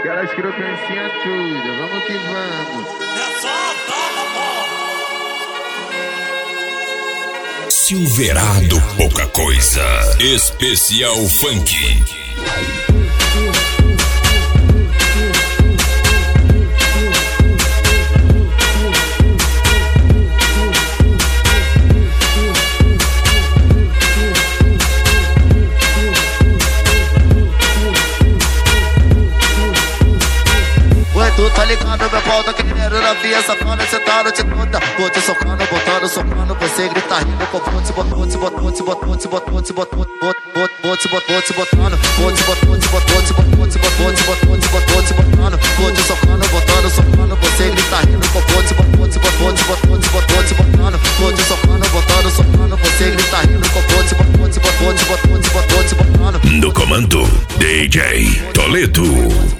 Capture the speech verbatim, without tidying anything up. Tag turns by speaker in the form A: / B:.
A: Aquelas crocâncias tudo, vamos que vamos.
B: É só
C: Silverado, pouca coisa. Especial Funk.
D: Tu tá ligado, meu pau tá querendo na via safada, cê tá noite toda. Vou te socando, botando, socando, você grita rindo com vou te botando, vou te botando, vou te botando, vou te botando, vou te botando, vou te botando, vou te botando, vou te botando, vou te botando, vou te botando, vou te botando, vou te socando, botando, socando, você grita rindo com vou te botando, vou te botando, vou te botando, vou te socando, botando, socando, você grita rindo com vou te botando, vou te botando, vou te botando, vou te botando.
C: No comando, D J Toledo.